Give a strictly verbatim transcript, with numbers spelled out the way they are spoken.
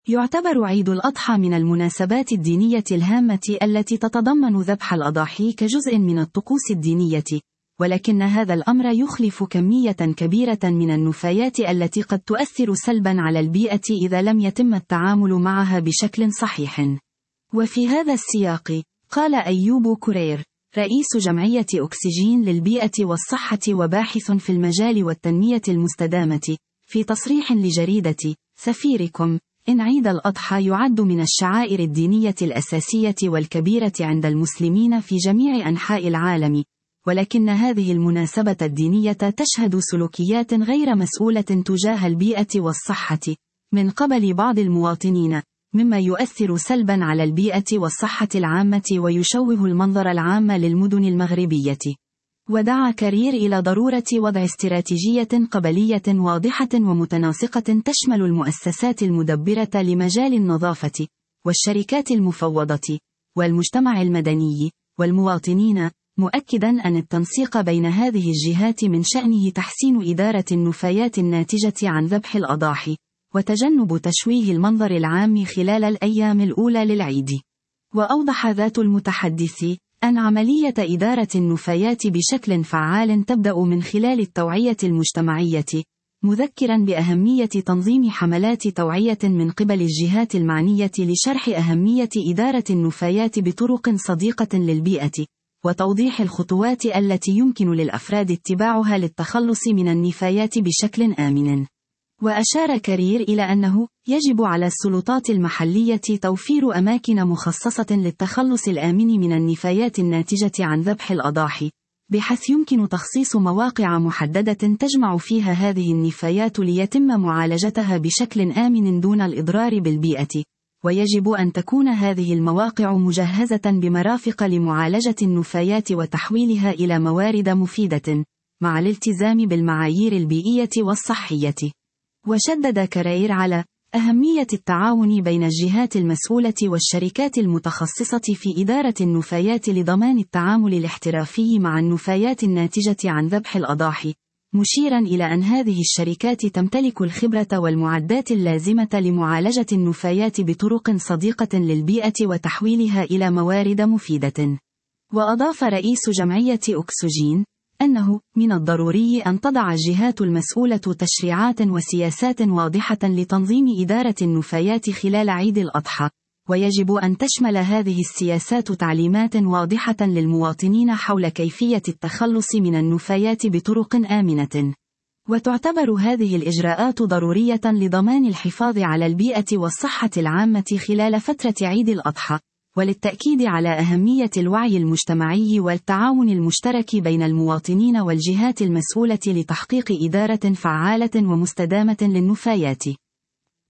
يعتبر عيد الأضحى من المناسبات الدينية الهامة التي تتضمن ذبح الأضاحي كجزء من الطقوس الدينية، ولكن هذا الأمر يخلف كمية كبيرة من النفايات التي قد تؤثر سلبا على البيئة إذا لم يتم التعامل معها بشكل صحيح. وفي هذا السياق، قال أيوب كورير، رئيس جمعية أكسجين للبيئة والصحة وباحث في المجال والتنمية المستدامة، في تصريح لجريدة سفيركم، إن عيد الأضحى يعد من الشعائر الدينية الأساسية والكبيرة عند المسلمين في جميع أنحاء العالم، ولكن هذه المناسبة الدينية تشهد سلوكيات غير مسؤولة تجاه البيئة والصحة من قبل بعض المواطنين، مما يؤثر سلبا على البيئة والصحة العامة ويشوه المنظر العام للمدن المغربية. ودعا كارير إلى ضرورة وضع استراتيجية قبلية واضحة ومتناسقة تشمل المؤسسات المدبرة لمجال النظافة، والشركات المفوضة، والمجتمع المدني، والمواطنين، مؤكدا أن التنسيق بين هذه الجهات من شأنه تحسين إدارة النفايات الناتجة عن ذبح الأضاحي، وتجنب تشويه المنظر العام خلال الأيام الأولى للعيد. وأوضح ذات المتحدث أن عملية إدارة النفايات بشكل فعال تبدأ من خلال التوعية المجتمعية، مذكرا بأهمية تنظيم حملات توعية من قبل الجهات المعنية لشرح أهمية إدارة النفايات بطرق صديقة للبيئة، وتوضيح الخطوات التي يمكن للأفراد اتباعها للتخلص من النفايات بشكل آمن. وأشار كارير إلى أنه يجب على السلطات المحلية توفير أماكن مخصصة للتخلص الآمن من النفايات الناتجة عن ذبح الأضاحي، بحيث يمكن تخصيص مواقع محددة تجمع فيها هذه النفايات ليتم معالجتها بشكل آمن دون الإضرار بالبيئة. ويجب أن تكون هذه المواقع مجهزة بمرافق لمعالجة النفايات وتحويلها إلى موارد مفيدة، مع الالتزام بالمعايير البيئية والصحية. وشدد كارير على أهمية التعاون بين الجهات المسؤولة والشركات المتخصصة في إدارة النفايات لضمان التعامل الاحترافي مع النفايات الناتجة عن ذبح الأضاحي، مشيرا إلى أن هذه الشركات تمتلك الخبرة والمعدات اللازمة لمعالجة النفايات بطرق صديقة للبيئة وتحويلها إلى موارد مفيدة. وأضاف رئيس جمعية أكسجين أنه من الضروري أن تضع الجهات المسؤولة تشريعات وسياسات واضحة لتنظيم إدارة النفايات خلال عيد الأضحى، ويجب أن تشمل هذه السياسات تعليمات واضحة للمواطنين حول كيفية التخلص من النفايات بطرق آمنة. وتعتبر هذه الإجراءات ضرورية لضمان الحفاظ على البيئة والصحة العامة خلال فترة عيد الأضحى، وللتأكيد على أهمية الوعي المجتمعي والتعاون المشترك بين المواطنين والجهات المسؤولة لتحقيق إدارة فعالة ومستدامة للنفايات.